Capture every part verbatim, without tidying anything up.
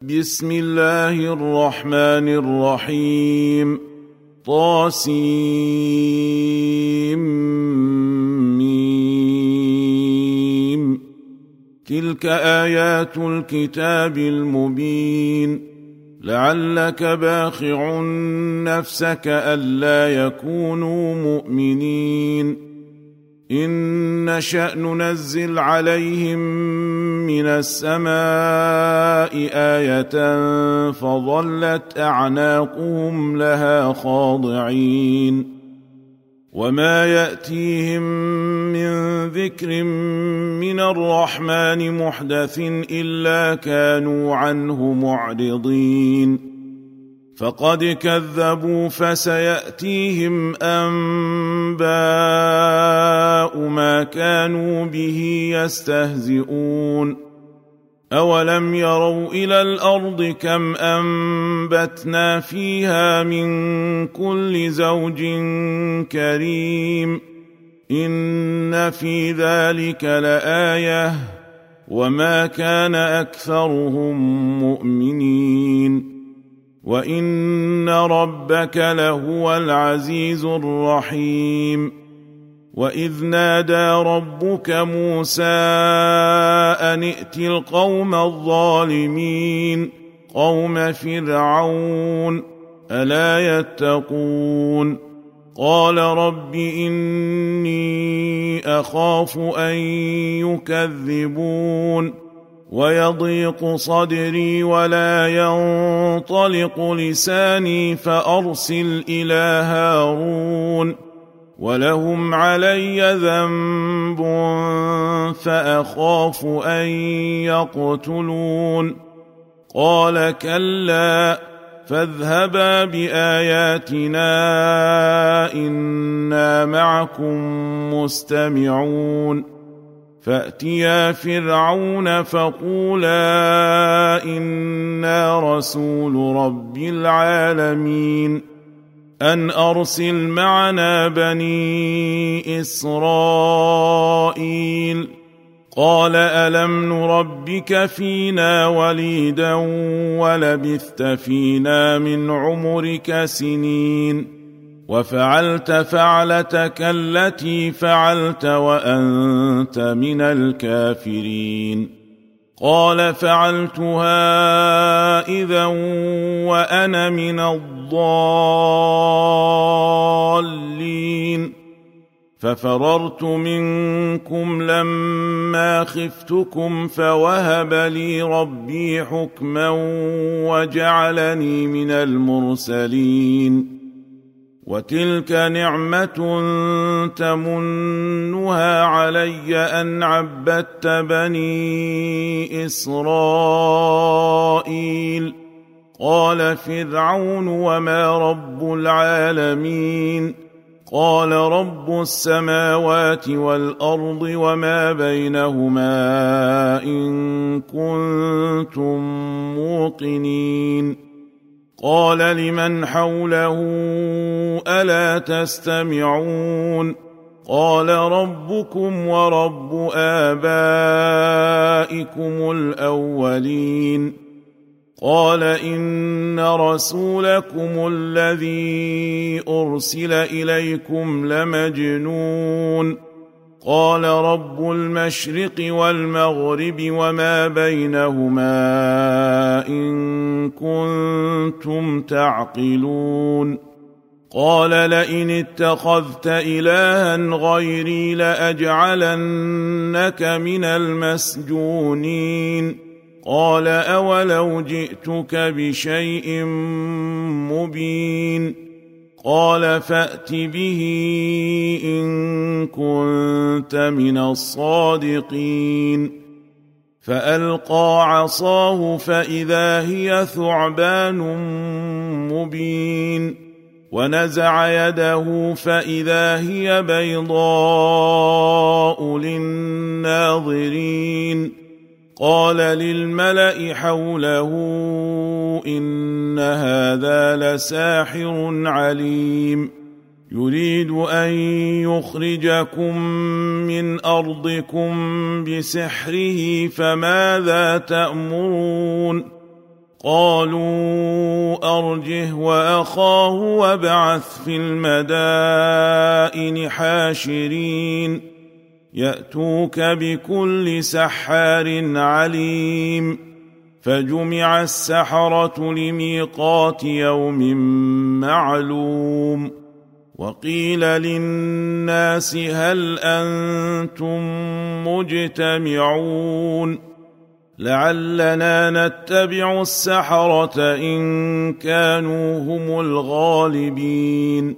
بسم الله الرحمن الرحيم. طاسيم. تلك آيات الكتاب المبين. لعلك باخع نفسك ألا يكونوا مؤمنين. إن نشأ ننزل عليهم من السماء آية فظلت أعناقهم لها خاضعين. وما يأتيهم من ذكر من الرحمن محدث إلا كانوا عنه معرضين. فقد كذبوا فسيأتيهم أنباء ما كانوا به يستهزئون. أولم يروا إلى الأرض كم أنبتنا فيها من كل زوج كريم. إن في ذلك لآية وما كان أكثرهم مؤمنين. وإن ربك لهو العزيز الرحيم. وإذ نادى ربك موسى أن ائت القوم الظالمين قوم فرعون ألا يتقون. قال رب إني أخاف أن يكذبون ويضيق صدري ولا ينطلق لساني فأرسل إلى هارون ولهم علي ذنب فأخاف أن يقتلون. قال كلا فاذهبا بآياتنا إنا معكم مستمعون. فأتيا فرعون فقولا إنا رسول رب العالمين أن أرسل معنا بني إسرائيل. قال ألم نربك فينا وليدا ولبثت فينا من عمرك سنين وفعلت فعلتك التي فعلت وأنت من الكافرين. قال فعلتها إذا وأنا من الضالين. ففررت منكم لما خفتكم فوهب لي ربي حكما وجعلني من المرسلين. وتلك نعمة تمنها علي أن عبدت بني إسرائيل. قال فرعون وما رب العالمين. قال رب السماوات والأرض وما بينهما إن كنتم موقنين. قال لمن حوله ألا تستمعون. قال ربكم ورب آبائكم الأولين. قال إن رسولكم الذي أرسل إليكم لمجنون. قال رب المشرق والمغرب وما بينهما إن كنتم تعقلون. قال لئن اتخذت إلها غيري لأجعلنك من المسجونين. قال أولو جئتك بشيء مبين. قال فأت به إن كنت من الصادقين. فألقى عصاه فإذا هي ثعبان مبين. ونزع يده فإذا هي بيضاء للناظرين. قال للملأ حوله إن هذا لساحر عليم يريد أن يخرجكم من أرضكم بسحره فماذا تأمرون؟ قالوا أرجه وأخاه وابعث في المدائن حاشرين يأتوك بكل سحار عليم. فجمع السحرة لميقات يوم معلوم. وقيل للناس هل أنتم مجتمعون لعلنا نتبع السحرة إن كانوا هم الغالبين.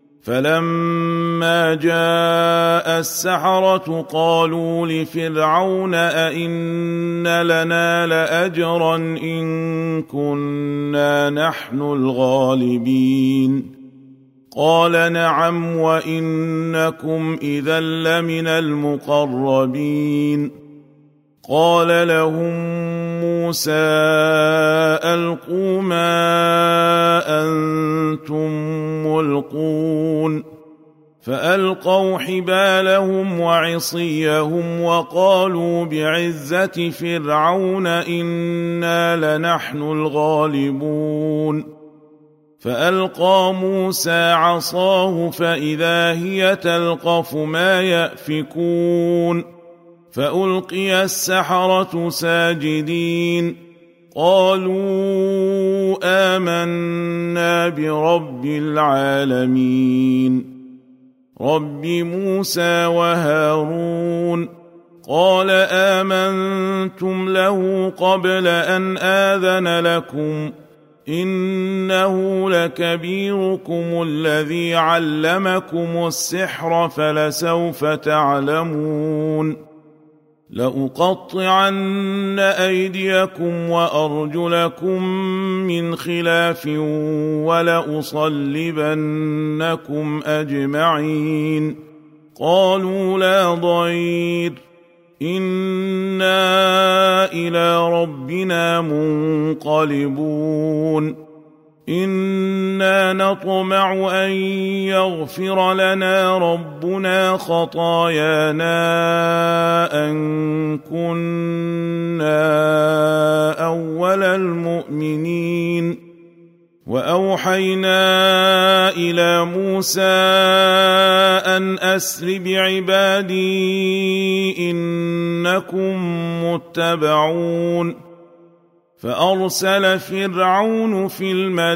فلما جاء السحرة قالوا لفرعون أئن لنا لأجرا إن كنا نحن الغالبين. قال نعم وإنكم إذا لمن المقربين. قال لهم موسى ألقوا ما أنتم ملقون. فألقوا حبالهم وعصيهم وقالوا بعزة فرعون إنا لنحن الغالبون. فألقى موسى عصاه فإذا هي تلقف ما يأفكون. فألقي السحرة ساجدين قالوا آمنا برب العالمين رب موسى وهارون. قال آمنتم له قبل أن آذن لكم إنه لكبيركم الذي علمكم السحر فلسوف تعلمون. لأقطعن أيديكم وأرجلكم من خلاف ولأصلبنكم أجمعين. قالوا لا ضير إنا إلى ربنا منقلبون. إنا نطمع أن يغفر لنا ربنا خطايانا أن كنا أول المؤمنين. وأوحينا إلى موسى أن أسر بعبادي إنكم متبعون. فأرسل فرعون في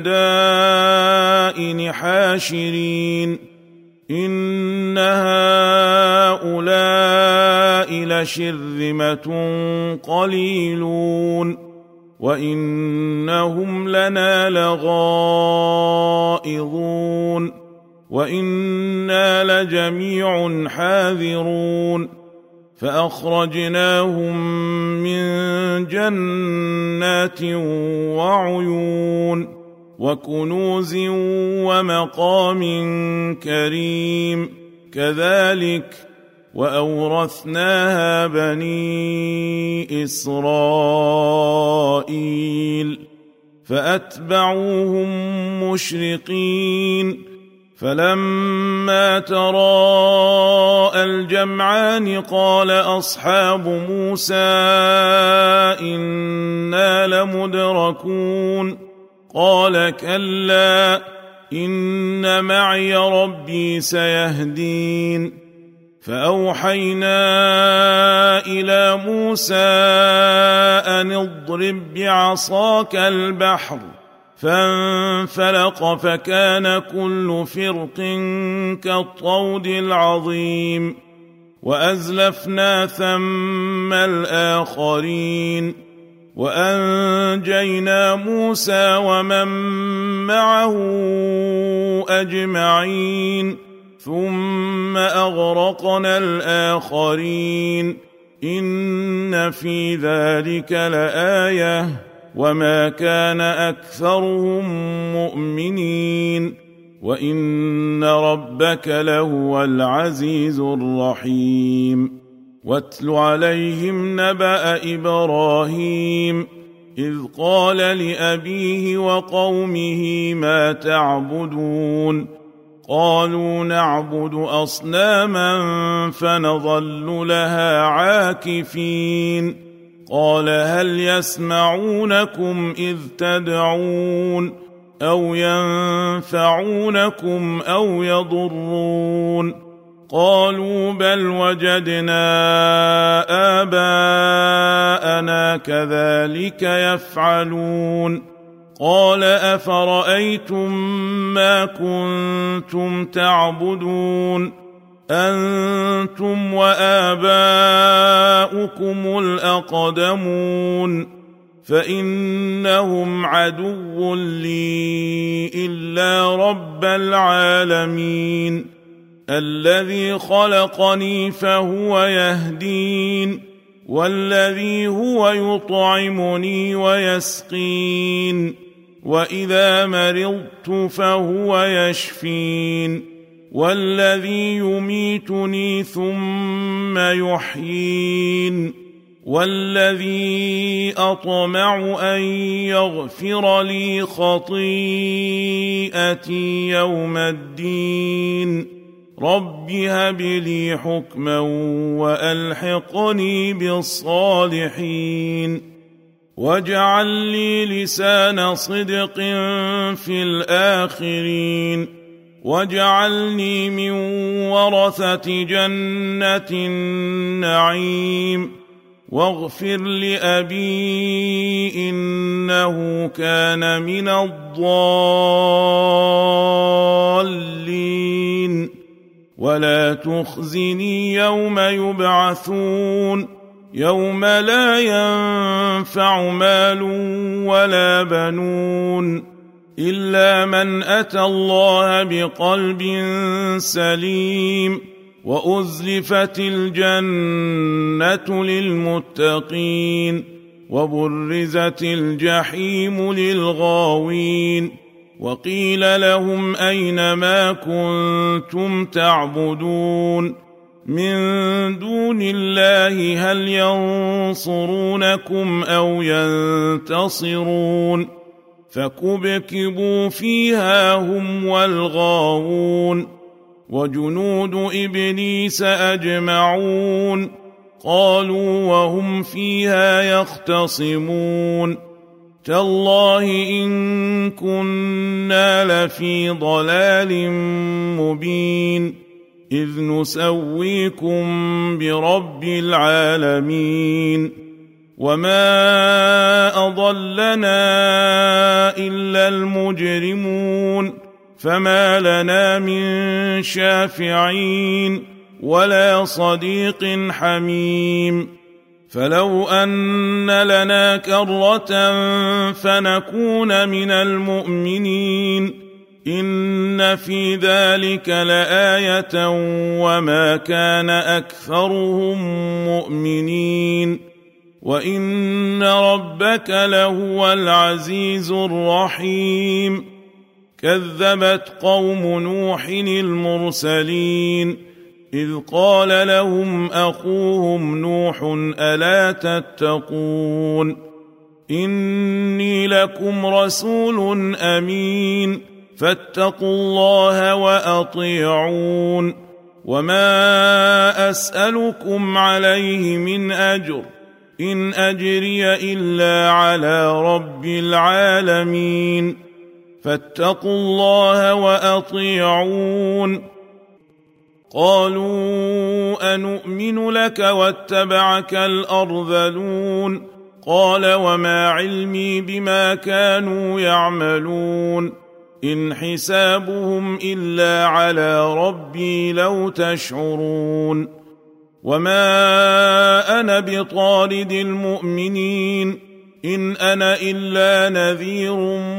المدائن حاشرين إن هؤلاء لشرذمة قليلون وإنهم لنا لغائظون وإنا لجميع حاذرون. فأخرجناهم من جنات وعيون وكنوز ومقام كريم. كذلك وأورثناها بني إسرائيل فأتبعوهم مشرقين. فلما تراءى الجمعان قال أصحاب موسى إنا لمدركون. قال كلا إن معي ربي سيهدين. فأوحينا إلى موسى أن اضرب بعصاك البحر فانفلق فكان كل فرق كالطود العظيم. وأزلفنا ثم الآخرين وأنجينا موسى ومن معه أجمعين ثم أغرقنا الآخرين. إن في ذلك لآية وما كان أكثرهم مؤمنين وإن ربك لهو العزيز الرحيم. واتل عليهم نبأ إبراهيم إذ قال لأبيه وقومه ما تعبدون. قالوا نعبد أصناما فنظل لها عاكفين. قال هل يسمعونكم إذ تدعون أو ينفعونكم أو يضرون قالوا بل وجدنا آباءنا كذلك يفعلون قال أفرأيتم ما كنتم تعبدون أنتم وآباؤكم الأقدمون فإنهم عدو لي إلا رب العالمين الذي خلقني فهو يهدين والذي هو يطعمني ويسقين وإذا مرضت فهو يشفين والذي يميتني ثم يحيين والذي أطمع أن يغفر لي خطيئتي يوم الدين رب هب لي حكما وألحقني بالصالحين واجعل لي لسان صدق في الآخرين واجعلني من ورثة جنة النعيم واغفر لأبي إنه كان من الضالين ولا تخزني يوم يبعثون يوم لا ينفع مال ولا بنون إلا من أتى الله بقلب سليم وأزلفت الجنة للمتقين وبرزت الجحيم للغاوين وقيل لهم أين ما كنتم تعبدون من دون الله هل ينصرونكم أو ينتصرون فكبكبوا فيها هم والغاوون وجنود إبليس أجمعون قالوا وهم فيها يختصمون تالله إن كنا لفي ضلال مبين إذ نسويكم برب العالمين وما أضلنا إلا المجرمون فما لنا من شافعين ولا صديق حميم فلو أن لنا كرة فنكون من المؤمنين إن في ذلك لآية وما كان أكثرهم مؤمنين وإن ربك لهو العزيز الرحيم كذبت قوم نوح المرسلين إذ قال لهم أخوهم نوح ألا تتقون إني لكم رسول أمين فاتقوا الله وأطيعون وما أسألكم عليه من أجر إن أجري إلا على رب العالمين فاتقوا الله وأطيعون قالوا أنؤمن لك واتبعك الأرذلون قال وما علمي بما كانوا يعملون إن حسابهم إلا على ربي لو تشعرون وما أنا بطارد المؤمنين إن أنا إلا نذير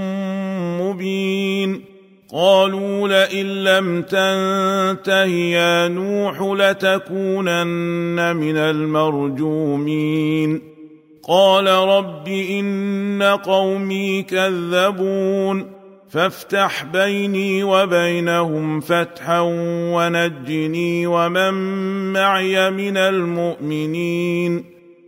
مبين قالوا لئن لم تنته يا نوح لتكونن من المرجومين قال رب إن قومي كذبون فافتح بيني وبينهم فتحا ونجني ومن معي من المؤمنين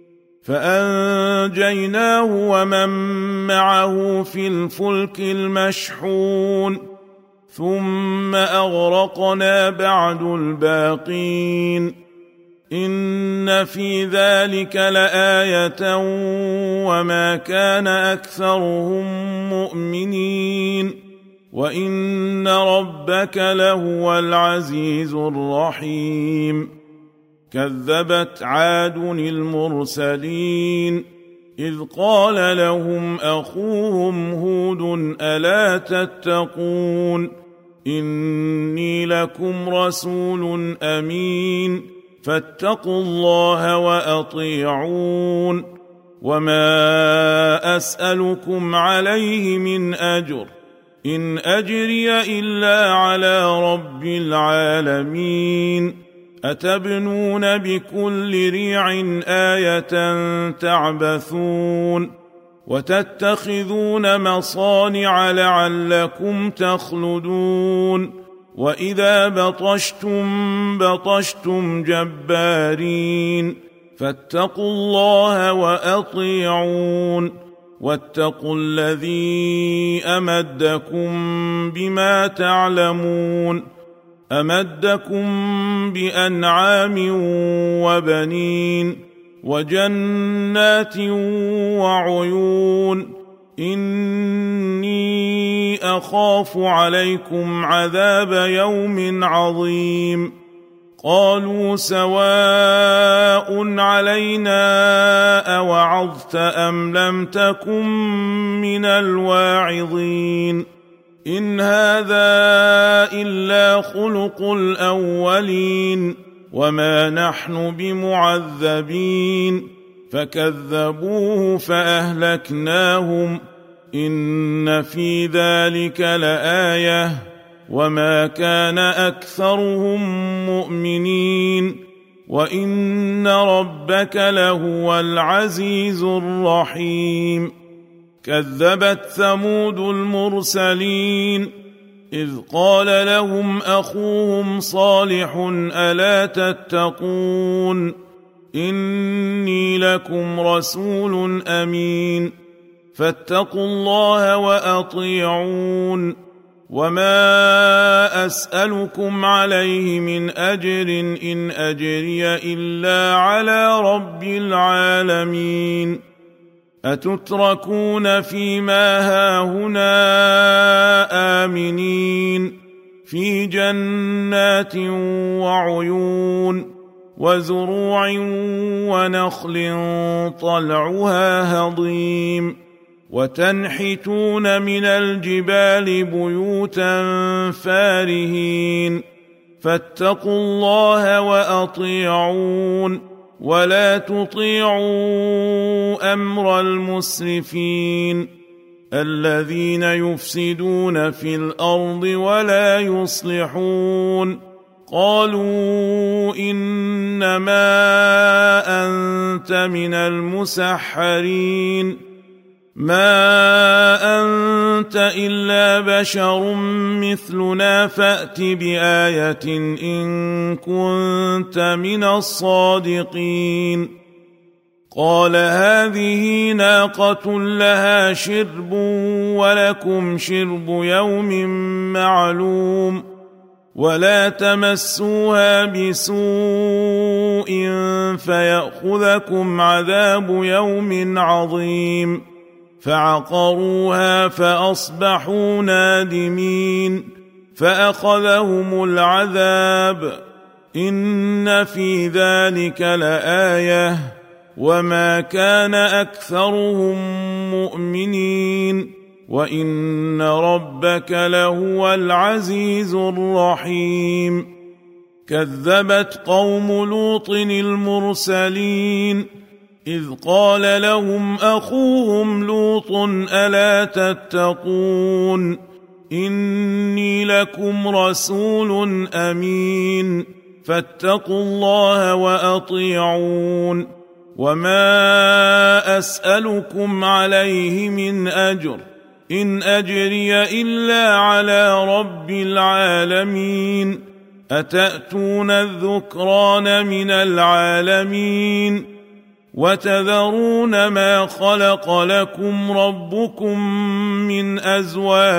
فأنجيناه ومن معه في الفلك المشحون ثم أغرقنا بعد الباقين إن في ذلك لآية وما كان أكثرهم مؤمنين وإن ربك لهو العزيز الرحيم كذبت عاد المرسلين إذ قال لهم أخوهم هود ألا تتقون إني لكم رسول أمين فاتقوا الله وأطيعون وما أسألكم عليه من أجر إن أجري إلا على رب العالمين أتبنون بكل ريع آية تعبثون وتتخذون مصانع لعلكم تخلدون وإذا بطشتم بطشتم جبارين فاتقوا الله وأطيعون واتقوا الذي أمدكم بما تعلمون أمدكم بأنعام وبنين وجنات وعيون إني أخاف عليكم عذاب يوم عظيم قالوا سواء علينا أوعظت أم لم تكن من الواعظين إن هذا إلا خلق الأولين وما نحن بمعذبين فكذبوه فأهلكناهم إن في ذلك لآية وما كان أكثرهم مؤمنين وإن ربك لهو العزيز الرحيم كذبت ثمود المرسلين إذ قال لهم أخوهم صالح ألا تتقون إني لكم رسول أمين فاتقوا الله وأطيعون وما أسألكم عليه من أجر إن أجري إلا على رب العالمين أتتركون فيما هاهنا آمنين في جنات وعيون وزروع ونخل طلعها هضيم وتنحتون من الجبال بيوتا فارهين فاتقوا الله وأطيعون ولا تطيعوا أمر المسرفين الذين يفسدون في الأرض ولا يصلحون قالوا إنما أنت من المسحرين ما أنت إلا بشر مثلنا فأت بآية إن كنت من الصادقين قال هذه ناقة لها شرب ولكم شرب يوم معلوم ولا تمسوها بسوء فيأخذكم عذاب يوم عظيم فعقروها فأصبحوا نادمين فأخذهم العذاب إن في ذلك لآية وما كان أكثرهم مؤمنين وإن ربك لهو العزيز الرحيم كذبت قوم لوط المرسلين إذ قال لهم أخوهم لوط ألا تتقون إني لكم رسول أمين فاتقوا الله وأطيعون وما أسألكم عليه من أجر إن أجري إلا على رب العالمين أتأتون الذكران من العالمين وتذرون ما خلق لكم ربكم من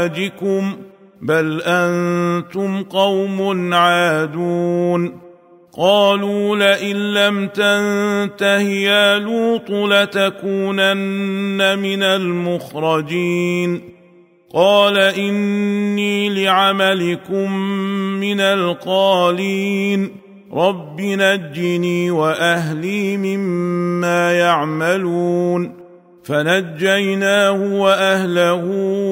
أزواجكم بل أنتم قوم عادون قالوا لئن لم تنته يا لوط لتكونن من المخرجين قال إني لعملكم من القالين رب نجني وأهلي مما يعملون فنجيناه وأهله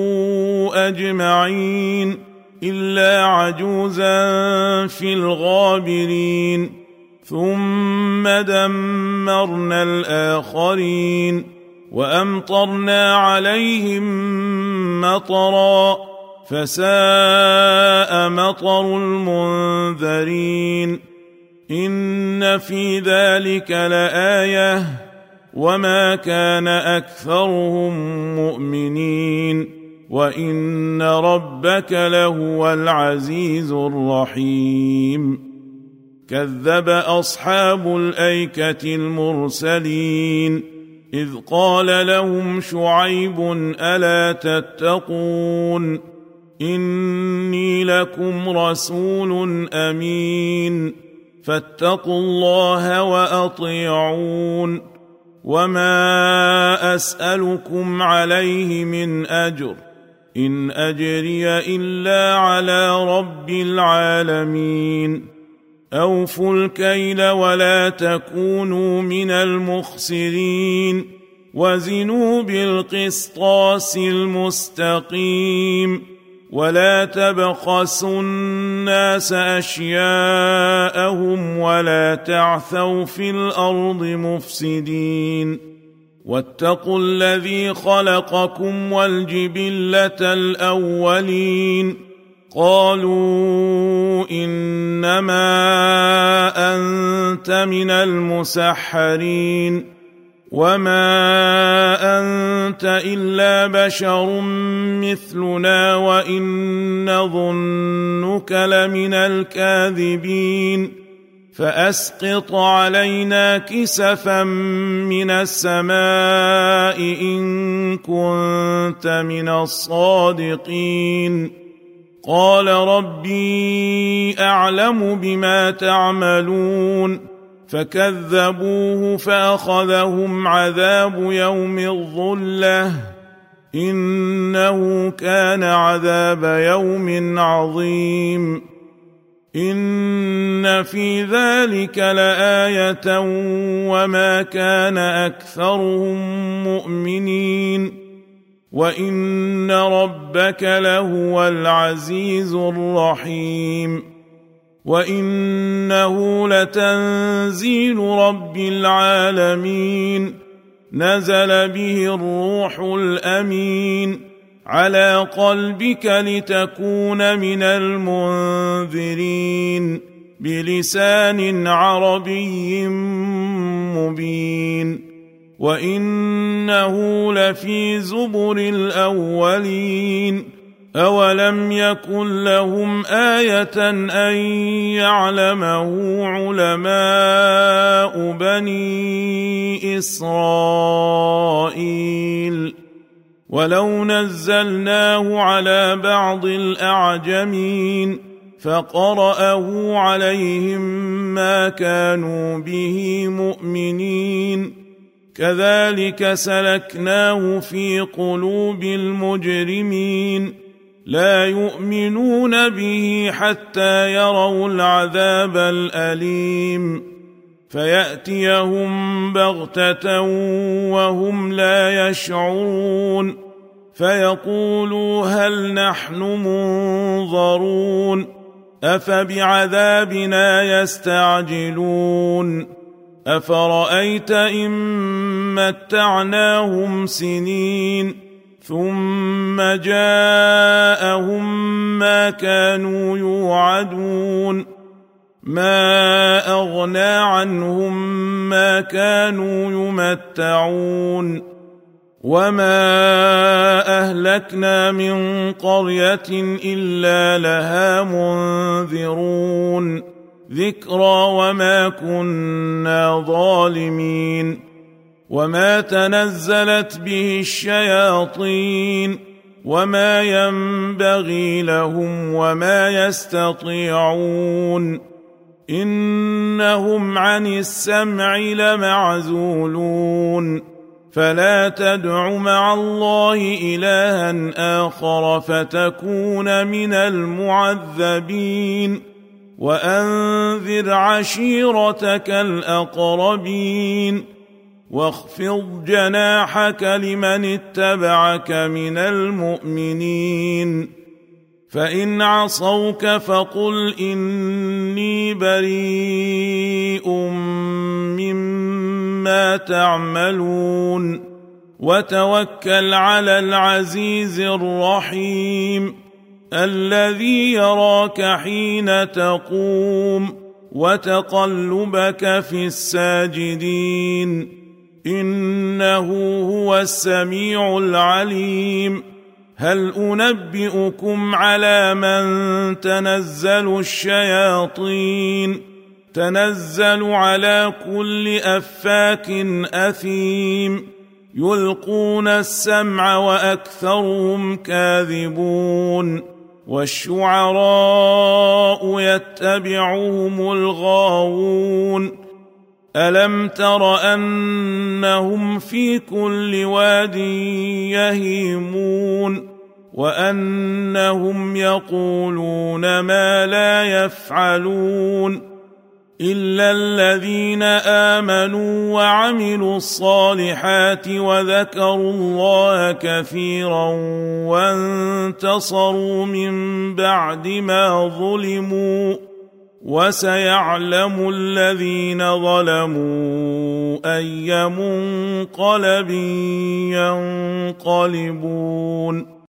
أجمعين إلا عجوزا في الغابرين ثم دمرنا الآخرين وأمطرنا عليهم مطرا فساء مطر المنذرين إن في ذلك لآية وما كان أكثرهم مؤمنين وإن ربك لهو العزيز الرحيم كذب أصحاب الأيكة المرسلين إذ قال لهم شعيب ألا تتقون إني لكم رسول أمين فاتقوا الله وأطيعون وما أسألكم عليه من أجر إن أجري إلا على رب العالمين أوفوا الكيل ولا تكونوا من المخسرين وزنوا بالقسطاس المستقيم ولا تبخسوا الناس أشياءهم ولا تعثوا في الأرض مفسدين واتقوا الذي خلقكم والجبلة الأولين قالوا إنما أنت من المسحرين وما أنت إلا بشر مثلنا وإن نظنك لمن الكاذبين فأسقط علينا كسفا من السماء إن كنت من الصادقين قال ربي أعلم بما تعملون فكذبوه فأخذهم عذاب يوم الظلة إنه كان عذاب يوم عظيم إن في ذلك لآية وما كان أكثرهم مؤمنين وإن ربك لهو العزيز الرحيم وإنه لتنزيل رب العالمين نزل به الروح الأمين على قلبك لتكون من المنذرين بلسان عربي مبين وإنه لفي زبر الأولين أولم يكن لهم آية أن يعلمه علماء بني إسرائيل ولو نزلناه على بعض الأعجمين فقرأه عليهم ما كانوا به مؤمنين كذلك سلكناه في قلوب المجرمين لا يؤمنون به حتى يروا العذاب الأليم فيأتيهم بغتة وهم لا يشعرون فيقولوا هل نحن منظرون أفبعذابنا يستعجلون أفرأيت إن متعناهم سنين ثم جاءهم ما كانوا يوعدون ما أغنى عنهم ما كانوا يمتعون وما أهلكنا من قرية إلا لها منذرون ذكرى وما كنا ظالمين وما تنزلت به الشياطين وما ينبغي لهم وما يستطيعون إنهم عن السمع لمعزولون فلا تدع مع الله إلها آخر فتكون من المعذبين وأنذر عشيرتك الأقربين واخفض جناحك لمن اتبعك من المؤمنين فإن عصوك فقل إني بريء مما تعملون وتوكل على العزيز الرحيم الذي يراك حين تقوم وتقلبك في الساجدين إنه هو السميع العليم هل أنبئكم على من تنزل الشياطين تنزل على كل أفاك أثيم يلقون السمع وأكثرهم كاذبون والشعراء يتبعهم الغاوون ألم تر أنهم في كل واد يهيمون وأنهم يقولون ما لا يفعلون إلا الذين آمنوا وعملوا الصالحات وذكروا الله كثيرا وانتصروا من بعد ما ظلموا وسيعلم الذين ظلموا أي منقلب ينقلبون